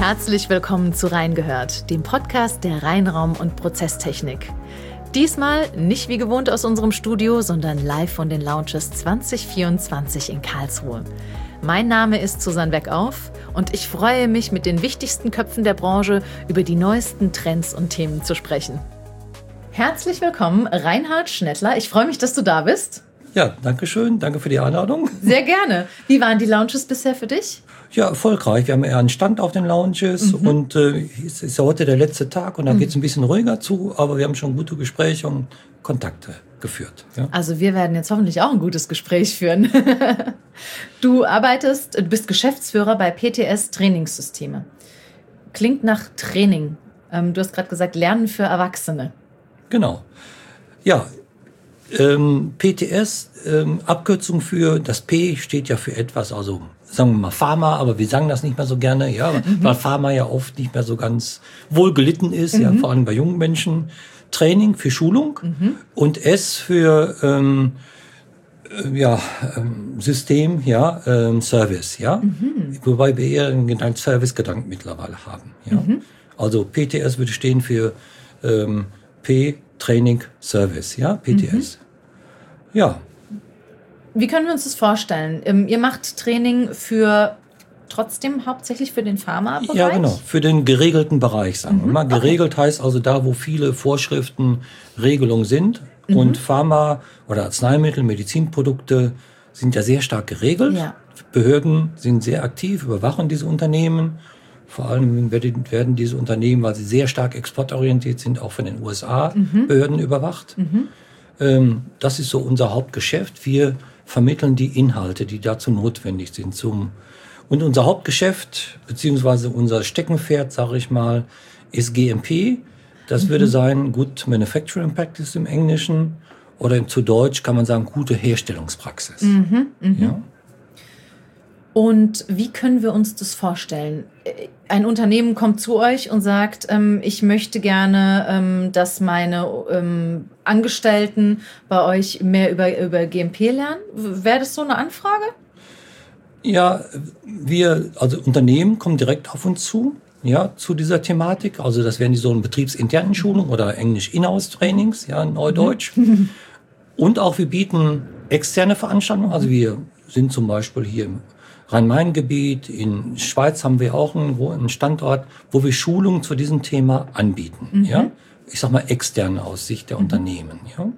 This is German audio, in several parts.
Herzlich willkommen zu Reingehört, dem Podcast der Reinraum- und Prozesstechnik. Diesmal nicht wie gewohnt aus unserem Studio, sondern live von den Lounges 2024 in Karlsruhe. Mein Name ist Susanne Weckauf und ich freue mich, mit den wichtigsten Köpfen der Branche über die neuesten Trends und Themen zu sprechen. Herzlich willkommen, Reinhard Schnettler. Ich freue mich, dass du da bist. Ja, danke schön. Danke für die Einladung. Sehr gerne. Wie waren die Lounges bisher für dich? Ja, erfolgreich. Wir haben eher einen Stand auf den Lounges und es ist ja heute der letzte Tag und da geht es ein bisschen ruhiger zu, aber wir haben schon gute Gespräche und Kontakte geführt. Ja. Also wir werden jetzt hoffentlich auch ein gutes Gespräch führen. Du bist Geschäftsführer bei PTS Trainingssysteme. Klingt nach Training. Du hast gerade gesagt, Lernen für Erwachsene. Genau. Ja, PTS, Abkürzung für, das P steht ja für etwas, also sagen wir mal Pharma, aber wir sagen das nicht mehr so gerne, ja, weil Pharma ja oft nicht mehr so ganz wohl gelitten ist, ja, vor allem bei jungen Menschen. Training für Schulung und S für System, ja, Service, ja, wobei wir eher einen Service-Gedanken mittlerweile haben, ja. Also PTS würde stehen für P, Training, Service, ja, PTS. Ja. Wie können wir uns das vorstellen? Ihr macht Training trotzdem hauptsächlich für den Pharma-Bereich? Ja, genau, für den geregelten Bereich, sagen wir mal. Geregelt heißt also da, wo viele Vorschriften, Regelungen sind. Und Pharma oder Arzneimittel, Medizinprodukte sind ja sehr stark geregelt. Ja. Behörden sind sehr aktiv, überwachen diese Unternehmen. Vor allem werden diese Unternehmen, weil sie sehr stark exportorientiert sind, auch von den USA-Behörden überwacht. Das ist so unser Hauptgeschäft. Wir vermitteln die Inhalte, die dazu notwendig sind. Und unser Hauptgeschäft, beziehungsweise unser Steckenpferd, sage ich mal, ist GMP. Das würde sein Good Manufacturing Practice im Englischen. Oder zu Deutsch kann man sagen, gute Herstellungspraxis. Ja? Und wie können wir uns das vorstellen? Ein Unternehmen kommt zu euch und sagt, ich möchte gerne, dass meine Angestellten bei euch mehr über GMP lernen. Wäre das so eine Anfrage? Ja, also Unternehmen kommen direkt auf uns zu, ja, zu dieser Thematik. Also das wären die so betriebsinternen Schulungen oder Englisch Inhouse-Trainings, ja, Neudeutsch. Und auch wir bieten externe Veranstaltungen. Also wir sind zum Beispiel hier im Rhein-Main-Gebiet, in Schweiz haben wir auch einen Standort, wo wir Schulungen zu diesem Thema anbieten. Ja? Ich sag mal externe aus Sicht der Unternehmen. Ja?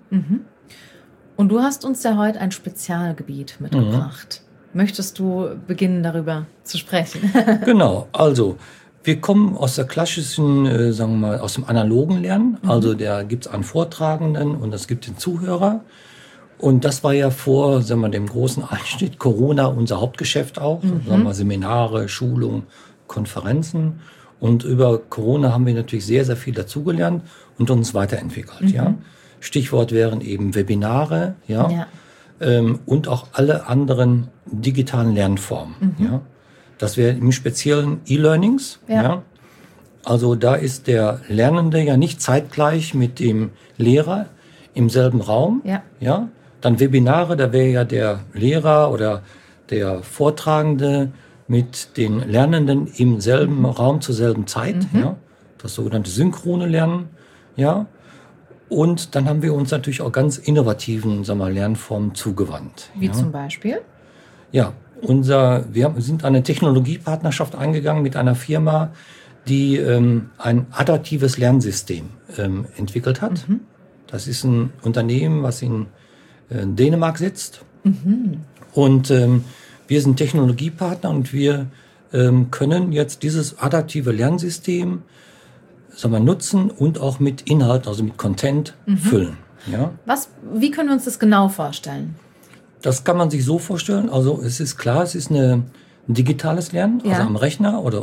Und du hast uns ja heute ein Spezialgebiet mitgebracht. Möchtest du beginnen, darüber zu sprechen? Genau, also wir kommen aus der klassischen, sagen wir mal, aus dem analogen Lernen. Also da gibt's einen Vortragenden und es gibt den Zuhörer. Und das war ja vor, sagen wir, dem großen Einschnitt Corona unser Hauptgeschäft auch. Sagen wir, Seminare, Schulungen, Konferenzen. Und über Corona haben wir natürlich sehr, sehr viel dazugelernt und uns weiterentwickelt. Ja? Stichwort wären eben Webinare, ja. Und auch alle anderen digitalen Lernformen. Ja? Das wäre im Speziellen E-Learnings. Ja? Also da ist der Lernende ja nicht zeitgleich mit dem Lehrer im selben Raum. Ja? Dann Webinare, da wäre ja der Lehrer oder der Vortragende mit den Lernenden im selben Raum zur selben Zeit. Ja? Das sogenannte synchrone Lernen. Ja? Und dann haben wir uns natürlich auch ganz innovativen, sagen wir mal, Lernformen zugewandt. Wie zum Beispiel? Ja, wir sind eine Technologiepartnerschaft eingegangen mit einer Firma, die ein adaptives Lernsystem entwickelt hat. Das ist ein Unternehmen, was in Dänemark sitzt. Und wir sind Technologiepartner und wir können jetzt dieses adaptive Lernsystem, sagen wir, nutzen und auch mit Inhalt, also mit Content füllen. Ja? Wie können wir uns das genau vorstellen? Das kann man sich so vorstellen. Also es ist klar, es ist ein digitales Lernen, also am Rechner oder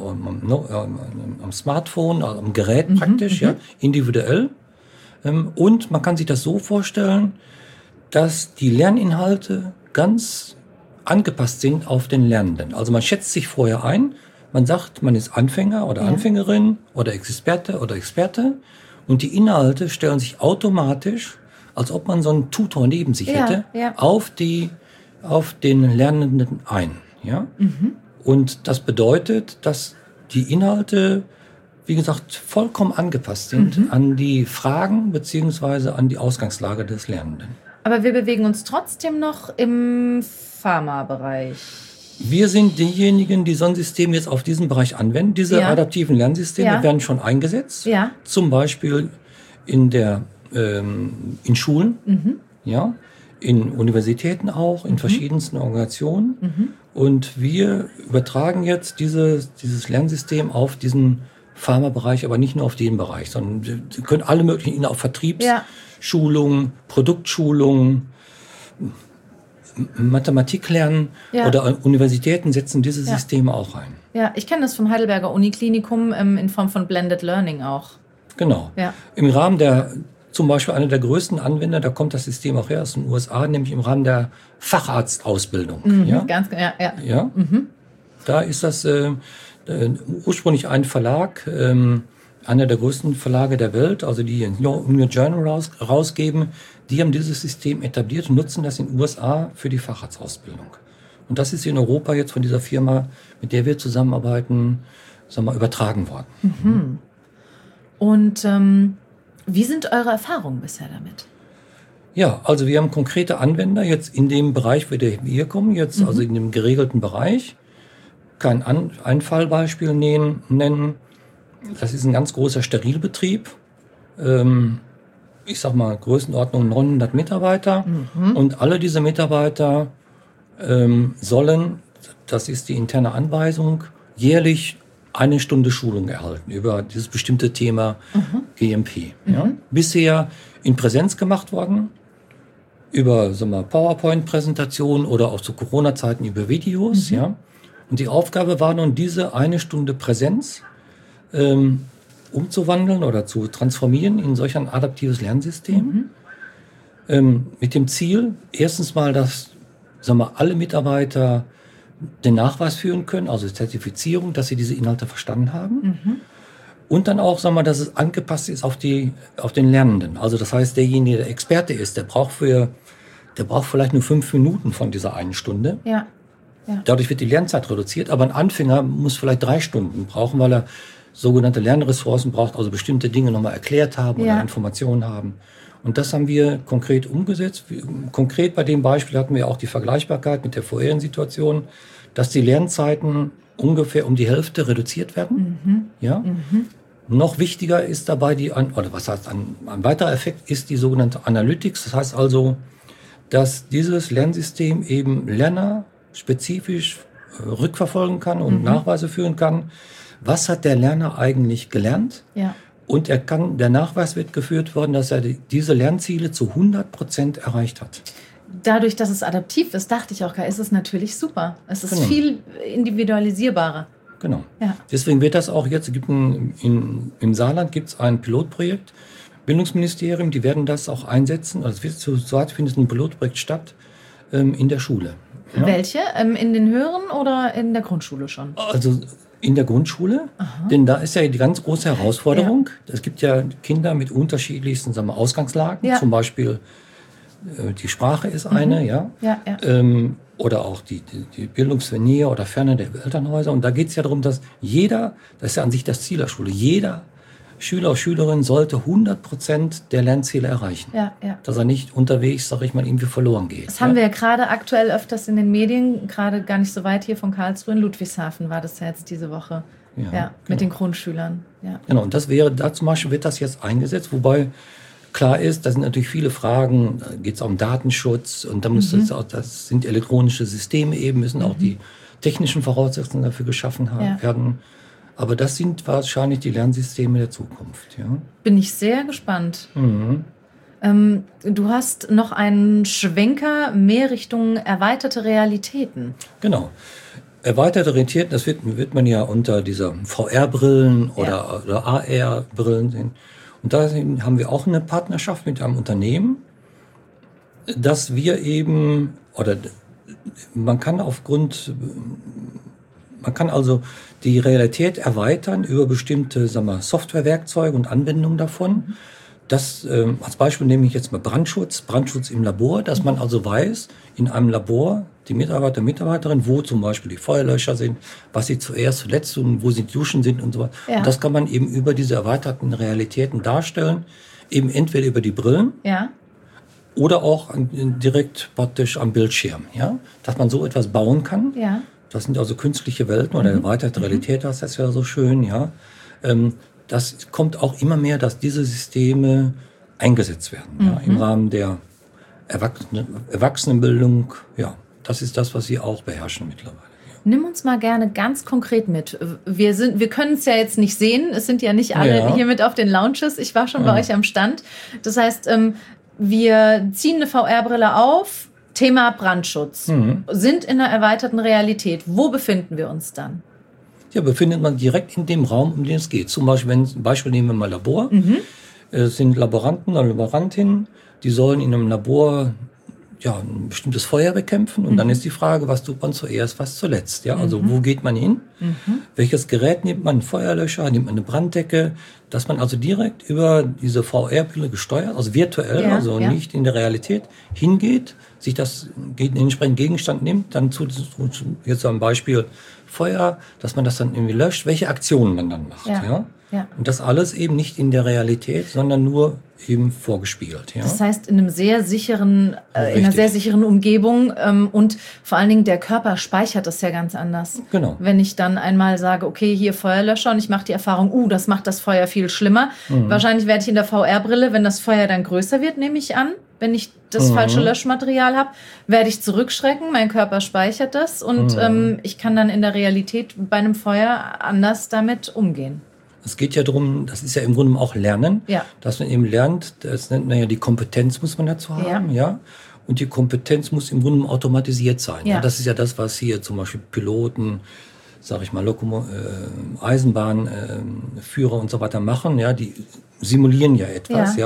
am Smartphone, also am Gerät praktisch, ja, individuell. Und man kann sich das so vorstellen, dass die Lerninhalte ganz angepasst sind auf den Lernenden. Also man schätzt sich vorher ein, man sagt, man ist Anfänger oder Anfängerin oder Experte und die Inhalte stellen sich automatisch, als ob man so einen Tutor neben sich hätte, auf den Lernenden ein. Ja? Und das bedeutet, dass die Inhalte, wie gesagt, vollkommen angepasst sind an die Fragen beziehungsweise an die Ausgangslage des Lernenden. Aber wir bewegen uns trotzdem noch im Pharma-Bereich. Wir sind diejenigen, die so ein System jetzt auf diesen Bereich anwenden. Diese adaptiven Lernsysteme werden schon eingesetzt. Ja. Zum Beispiel in Schulen, in Universitäten auch, in verschiedensten Organisationen. Und wir übertragen jetzt dieses Lernsystem auf diesen Pharma-Bereich, aber nicht nur auf den Bereich, sondern Sie können alle möglichen, auch Vertriebsschulungen, Produktschulungen, Mathematik lernen oder Universitäten setzen diese Systeme auch ein. Ja, ich kenne das vom Heidelberger Uniklinikum in Form von Blended Learning auch. Genau. Ja. Im Rahmen zum Beispiel einer der größten Anwender, da kommt das System auch her aus den USA, nämlich im Rahmen der Facharztausbildung. Ganz genau, ja. Da ist das ursprünglich ein Verlag, einer der größten Verlage der Welt, also die New Journal rausgeben, die haben dieses System etabliert und nutzen das in den USA für die Facharztausbildung. Und das ist in Europa jetzt von dieser Firma, mit der wir zusammenarbeiten, übertragen worden. Und wie sind eure Erfahrungen bisher damit? Ja, also wir haben konkrete Anwender jetzt in dem Bereich, wo wir hier kommen, also in dem geregelten Bereich. Kann ein Fallbeispiel nennen. Das ist ein ganz großer Sterilbetrieb. Ich sag mal, Größenordnung 900 Mitarbeiter. Und alle diese Mitarbeiter sollen, das ist die interne Anweisung, jährlich 1 Stunde Schulung erhalten über dieses bestimmte Thema GMP. Ja. Bisher in Präsenz gemacht worden, über PowerPoint-Präsentationen oder auch zu Corona-Zeiten über Videos. Ja. Und die Aufgabe war nun, diese 1 Stunde Präsenz umzuwandeln oder zu transformieren in solch ein adaptives Lernsystem. Mit dem Ziel, erstens mal, dass alle Mitarbeiter den Nachweis führen können, also Zertifizierung, dass sie diese Inhalte verstanden haben. Und dann auch, dass es angepasst ist auf den Lernenden. Also das heißt, derjenige, der Experte ist, der braucht vielleicht nur 5 Minuten von dieser 1 Stunde. Ja. Dadurch wird die Lernzeit reduziert, aber ein Anfänger muss vielleicht 3 Stunden brauchen, weil er sogenannte Lernressourcen braucht, also bestimmte Dinge nochmal erklärt haben oder Informationen haben. Und das haben wir konkret umgesetzt. Konkret bei dem Beispiel hatten wir auch die Vergleichbarkeit mit der vorherigen Situation, dass die Lernzeiten ungefähr um die Hälfte reduziert werden. Noch wichtiger ist dabei ein weiterer Effekt ist die sogenannte Analytics. Das heißt also, dass dieses Lernsystem eben Lerner spezifisch rückverfolgen kann und Nachweise führen kann. Was hat der Lerner eigentlich gelernt? Ja. Und der Nachweis wird geführt worden, dass er diese Lernziele zu 100% erreicht hat. Dadurch, dass es adaptiv ist, dachte ich auch, ist es natürlich super. Es ist viel individualisierbarer. Genau. Ja. Deswegen wird das auch jetzt, im Saarland gibt es ein Pilotprojekt, Bildungsministerium, die werden das auch einsetzen. Also zurzeit findet ein Pilotprojekt statt in der Schule. Ja. Welche? In den Höheren oder in der Grundschule schon? Also in der Grundschule, denn da ist ja die ganz große Herausforderung. Es gibt ja Kinder mit unterschiedlichsten Ausgangslagen, zum Beispiel die Sprache ist eine, oder auch die Bildungsnähe oder Ferne der Elternhäuser. Und da geht es ja darum, dass das ist ja an sich das Ziel der Schule, jeder Schüler oder Schülerin sollte 100% der Lernziele erreichen. Dass er nicht unterwegs, irgendwie verloren geht. Das haben wir ja gerade aktuell öfters in den Medien, gerade gar nicht so weit hier von Karlsruhe, in Ludwigshafen war das ja jetzt diese Woche. Mit den Grundschülern. Ja. Genau, und da zum Beispiel wird das jetzt eingesetzt, wobei klar ist, da sind natürlich viele Fragen, da geht es um Datenschutz und da das sind elektronische Systeme eben, müssen auch die technischen Voraussetzungen dafür geschaffen werden. Aber das sind wahrscheinlich die Lernsysteme der Zukunft. Ja. Bin ich sehr gespannt. Du hast noch einen Schwenker mehr Richtung erweiterte Realitäten. Genau. Erweiterte Realitäten, das wird man ja unter dieser VR-Brillen oder AR-Brillen sehen. Und da haben wir auch eine Partnerschaft mit einem Unternehmen, dass wir eben, man kann also die Realität erweitern über bestimmte Softwarewerkzeuge und Anwendungen davon. Das als Beispiel nehme ich jetzt mal Brandschutz im Labor, dass man also weiß, in einem Labor die Mitarbeiter, Mitarbeiterinnen, wo zum Beispiel die Feuerlöscher sind, was sie zuletzt tun, wo sie Duschen sind und so weiter. Ja. Und das kann man eben über diese erweiterten Realitäten darstellen, eben entweder über die Brillen oder auch direkt praktisch am Bildschirm, ja, dass man so etwas bauen kann. Ja. Das sind also künstliche Welten oder erweiterte Realität, das ist ja so schön, ja. Das kommt auch immer mehr, dass diese Systeme eingesetzt werden, im Rahmen der Erwachsenenbildung, ja. Das ist das, was Sie auch beherrschen mittlerweile. Nimm uns mal gerne ganz konkret mit. Wir können es ja jetzt nicht sehen. Es sind ja nicht alle hier mit auf den Lounges. Ich war schon bei euch am Stand. Das heißt, wir ziehen eine VR-Brille auf. Thema Brandschutz. Sind in einer erweiterten Realität. Wo befinden wir uns dann? Ja, befindet man direkt in dem Raum, um den es geht. Zum Beispiel nehmen wir mal Labor. Es sind Laboranten oder Laborantinnen, die sollen in einem Labor ein bestimmtes Feuer bekämpfen. Und dann ist die Frage, was tut man zuerst, was zuletzt. Ja? Also wo geht man hin? Welches Gerät nimmt man? Einen Feuerlöscher, nimmt man eine Branddecke? Dass man also direkt über diese VR-Brille gesteuert, also virtuell, nicht in der Realität, hingeht, sich den entsprechenden Gegenstand nimmt, dann jetzt ein Beispiel Feuer, dass man das dann irgendwie löscht, welche Aktionen man dann macht. Ja. Und das alles eben nicht in der Realität, sondern nur eben vorgespielt. Ja. Das heißt, in einer sehr sicheren Umgebung und vor allen Dingen der Körper speichert das ja ganz anders. Genau. Wenn ich dann einmal sage, okay, hier Feuerlöscher und ich mache die Erfahrung, das macht das Feuer viel schlimmer. Wahrscheinlich werde ich in der VR-Brille, wenn das Feuer dann größer wird, nehme ich an, wenn ich das falsche Löschmaterial habe, werde ich zurückschrecken, mein Körper speichert das und ich kann dann in der Realität bei einem Feuer anders damit umgehen. Es geht ja darum, das ist ja im Grunde auch Lernen, dass man eben lernt, das nennt man ja die Kompetenz, muss man dazu haben, und die Kompetenz muss im Grunde automatisiert sein. Ja. Das ist ja das, was hier zum Beispiel Piloten, sage ich mal, Eisenbahnführer und so weiter machen, die simulieren ja etwas,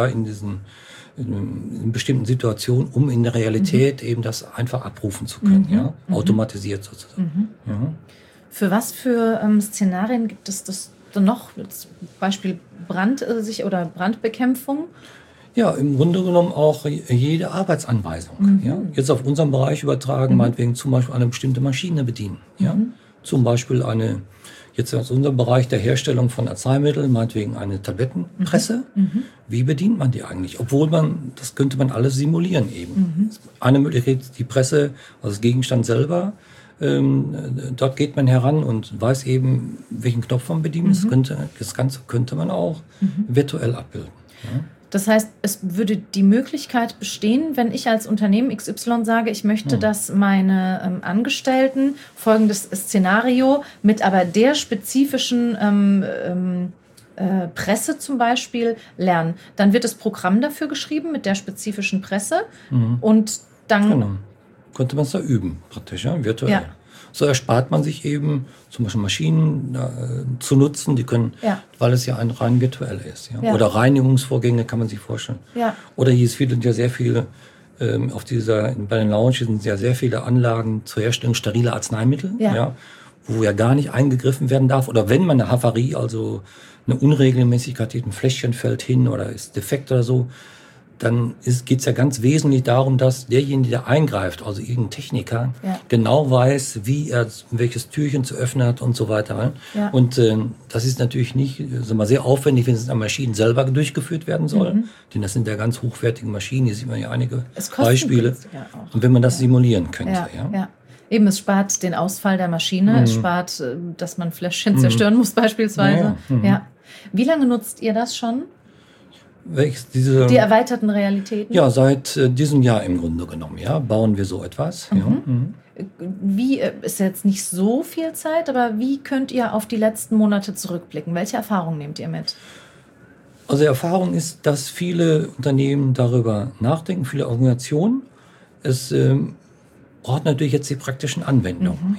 in bestimmten Situationen, um in der Realität eben das einfach abrufen zu können, automatisiert sozusagen. Für was für Szenarien gibt es das noch? Beispiel Brandbekämpfung? Ja, im Grunde genommen auch jede Arbeitsanweisung. Jetzt auf unseren Bereich übertragen, meinetwegen zum Beispiel eine bestimmte Maschine bedienen. Zum Beispiel jetzt aus unserem Bereich der Herstellung von Arzneimitteln, meinetwegen eine Tablettenpresse. Wie bedient man die eigentlich? Obwohl das könnte man alles simulieren eben. Eine Möglichkeit ist die Presse, also das Gegenstand selber. Dort geht man heran und weiß eben, welchen Knopf man bedienen. Das Ganze könnte man auch virtuell abbilden. Ja? Das heißt, es würde die Möglichkeit bestehen, wenn ich als Unternehmen XY sage, ich möchte, dass meine Angestellten folgendes Szenario mit aber der spezifischen Presse zum Beispiel lernen. Dann wird das Programm dafür geschrieben mit der spezifischen Presse und dann... Genau. Könnte man es da üben, praktisch, virtuell. Ja. So erspart man sich eben zum Beispiel Maschinen zu nutzen, die können, weil es ja ein rein virtuell ist. Ja? Oder Reinigungsvorgänge kann man sich vorstellen. Ja. Oder hier sind ja sehr viele, bei den Lounges sind ja sehr viele Anlagen zur Herstellung steriler Arzneimittel, wo ja gar nicht eingegriffen werden darf. Oder wenn man eine Havarie, also eine Unregelmäßigkeit, ein Fläschchen fällt hin oder ist defekt oder so, dann geht es ja ganz wesentlich darum, dass derjenige, der eingreift, also irgendein Techniker, genau weiß, wie er welches Türchen zu öffnen hat und so weiter. Ja. Und das ist natürlich nicht sehr aufwendig, wenn es an Maschinen selber durchgeführt werden soll. Denn das sind ja ganz hochwertige Maschinen, hier sieht man ja einige Beispiele. Auch. Und wenn man das simulieren könnte. Ja. Eben, es spart den Ausfall der Maschine, es spart, dass man Fläschchen zerstören muss beispielsweise. Ja. Wie lange nutzt ihr das schon? Die erweiterten Realitäten? Ja, seit diesem Jahr im Grunde genommen, bauen wir so etwas. Wie, ist jetzt nicht so viel Zeit, aber wie könnt ihr auf die letzten Monate zurückblicken? Welche Erfahrungen nehmt ihr mit? Also die Erfahrung ist, dass viele Unternehmen darüber nachdenken, viele Organisationen. Es braucht natürlich jetzt die praktischen Anwendungen.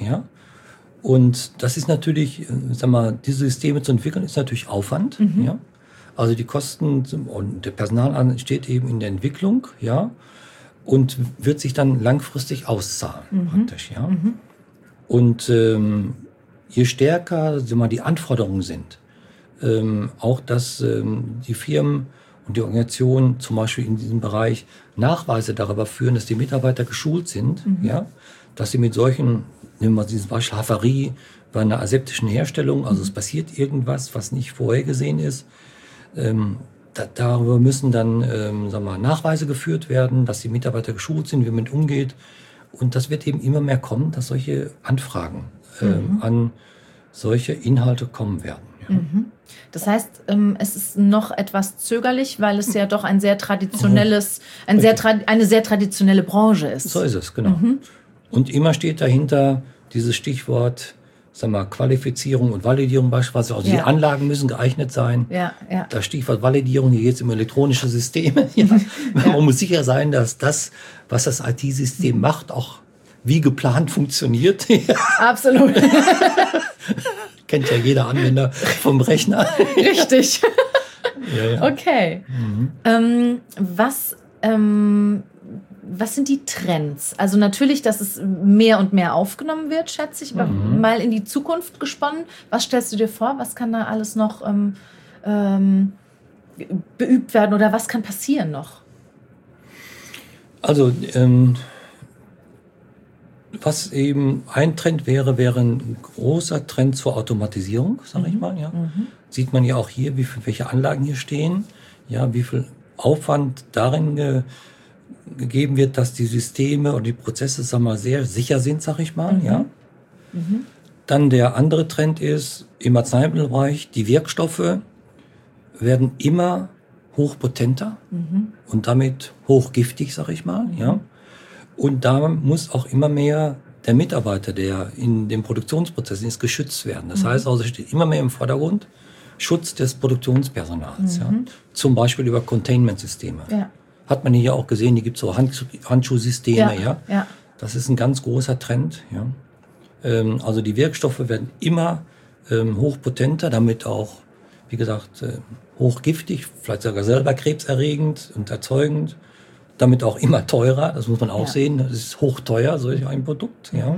Und das ist natürlich, diese Systeme zu entwickeln, ist natürlich Aufwand. Also die Kosten und der Personal steht eben in der Entwicklung, und wird sich dann langfristig auszahlen, praktisch, Und je stärker die Anforderungen sind, auch dass die Firmen und die Organisationen zum Beispiel in diesem Bereich Nachweise darüber führen, dass die Mitarbeiter geschult sind, dass sie mit solchen, nehmen wir dieses Beispiel Havarie bei einer aseptischen Herstellung, also es passiert irgendwas, was nicht vorhergesehen ist, darüber müssen dann sagen wir, Nachweise geführt werden, dass die Mitarbeiter geschult sind, wie man damit umgeht. Und das wird eben immer mehr kommen, dass solche Anfragen an solche Inhalte kommen werden. Ja. Das heißt, es ist noch etwas zögerlich, weil es ja doch ein sehr traditionelles, eine sehr traditionelle Branche ist. So ist es, genau. Und immer steht dahinter dieses Stichwort, sagen wir, Qualifizierung und Validierung beispielsweise. Also die Anlagen müssen geeignet sein. Ja. Das Stichwort Validierung, hier geht es um elektronische Systeme. Man muss sicher sein, dass das, was das IT-System macht, auch wie geplant funktioniert. Absolut. Kennt ja jeder Anwender vom Rechner. Richtig. Ja. Okay. Was sind die Trends? Also natürlich, dass es mehr und mehr aufgenommen wird, schätze ich. Mal in die Zukunft gesponnen. Was stellst du dir vor? Was kann da alles noch beübt werden oder was kann passieren noch? Also was eben ein Trend wäre ein großer Trend zur Automatisierung, sage ich mal. Ja. Sieht man ja auch hier, welche Anlagen hier stehen, ja, wie viel Aufwand darin gegeben wird, dass die Systeme und die Prozesse, sagen wir mal, sehr sicher sind, sage ich mal. Ja. Dann der andere Trend ist im Arzneimittelbereich, die Wirkstoffe werden immer hochpotenter und damit hochgiftig, sage ich mal. Ja. Und da muss auch immer mehr der Mitarbeiter, der in dem Produktionsprozess ist, geschützt werden. Das heißt also, steht immer mehr im Vordergrund Schutz des Produktionspersonals. Ja. Zum Beispiel über Containment-Systeme. Ja. Hat man hier auch gesehen, die gibt es so Handschuhsysteme. Ja. Das ist ein ganz großer Trend. Ja. Also die Wirkstoffe werden immer hochpotenter, damit auch, wie gesagt, hochgiftig, vielleicht sogar selber krebserregend und erzeugend. Damit auch immer teurer, das muss man auch sehen. Das ist hochteuer, solch ein Produkt. Ja.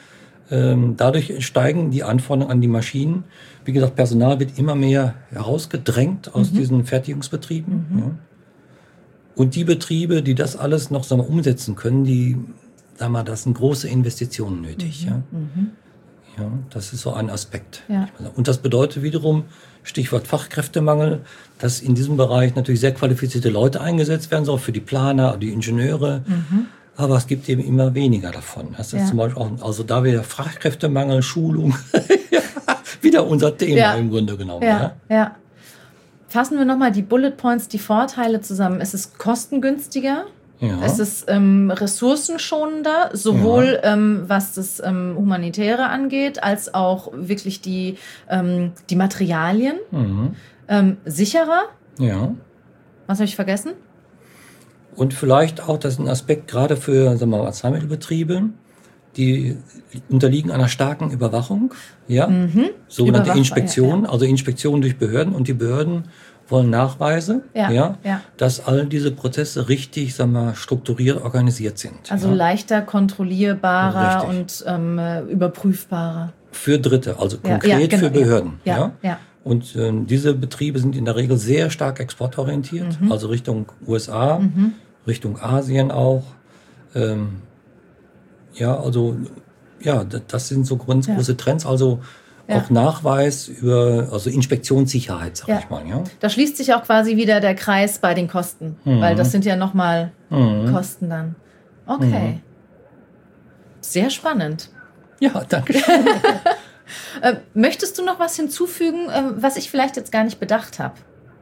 Dadurch steigen die Anforderungen an die Maschinen. Wie gesagt, Personal wird immer mehr herausgedrängt aus diesen Fertigungsbetrieben. Ja. Und die Betriebe, die das alles noch sagen wir, umsetzen können, das sind große Investitionen nötig. Ja. Ja, das ist so ein Aspekt. Ja. Und das bedeutet wiederum, Stichwort Fachkräftemangel, dass in diesem Bereich natürlich sehr qualifizierte Leute eingesetzt werden, so für die Planer, die Ingenieure. Aber es gibt eben immer weniger davon. Das ist zum Beispiel auch, also da wieder Fachkräftemangel, Schulung, wieder unser Thema im Grunde genommen. Ja. Fassen wir nochmal die Bullet Points, die Vorteile zusammen. Es ist kostengünstiger. Ja. Es ist ressourcenschonender, sowohl was das Humanitäre angeht, als auch wirklich die Materialien. Sicherer. Ja. Was habe ich vergessen? Und vielleicht auch, das ist ein Aspekt gerade für sagen wir mal, Arzneimittelbetriebe, die unterliegen einer starken Überwachung. Ja? Sogenannte Inspektion, also Inspektion durch Behörden. Und die Behörden wollen Nachweise, dass all diese Prozesse richtig, sagen wir, strukturiert organisiert sind. Also leichter kontrollierbarer und überprüfbarer. Für Dritte, also konkret für Behörden. Ja. Und diese Betriebe sind in der Regel sehr stark exportorientiert, also Richtung USA, Richtung Asien auch. Das sind so ganz große Trends. Also auch Nachweis über Inspektionssicherheit, sag ich mal. Ja. Da schließt sich auch quasi wieder der Kreis bei den Kosten, weil das sind ja nochmal Kosten dann. Okay. Sehr spannend. Ja, danke. Möchtest du noch was hinzufügen, was ich vielleicht jetzt gar nicht bedacht habe?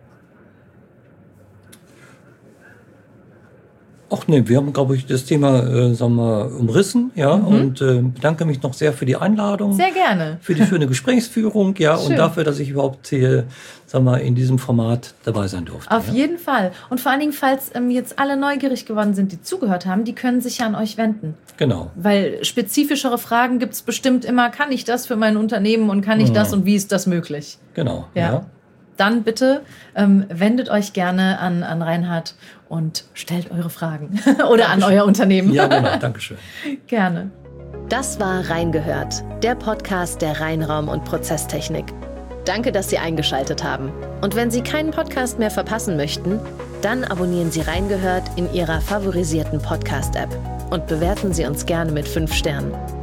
Ach nee, wir haben, glaube ich, das Thema umrissen, und bedanke mich noch sehr für die Einladung. Sehr gerne. Für die schöne Gesprächsführung, und dafür, dass ich überhaupt hier, in diesem Format dabei sein durfte. Auf jeden Fall. Und vor allen Dingen, falls jetzt alle neugierig geworden sind, die zugehört haben, die können sich ja an euch wenden. Genau. Weil spezifischere Fragen gibt es bestimmt immer, kann ich das für mein Unternehmen und kann ich das und wie ist das möglich? Genau, Dann bitte wendet euch gerne an Reinhard und stellt eure Fragen oder an euer Unternehmen. Ja, genau. Dankeschön. Gerne. Das war Reingehört, der Podcast der Reinraum- und Prozesstechnik. Danke, dass Sie eingeschaltet haben. Und wenn Sie keinen Podcast mehr verpassen möchten, dann abonnieren Sie Reingehört in Ihrer favorisierten Podcast-App. und bewerten Sie uns gerne mit 5 Sternen.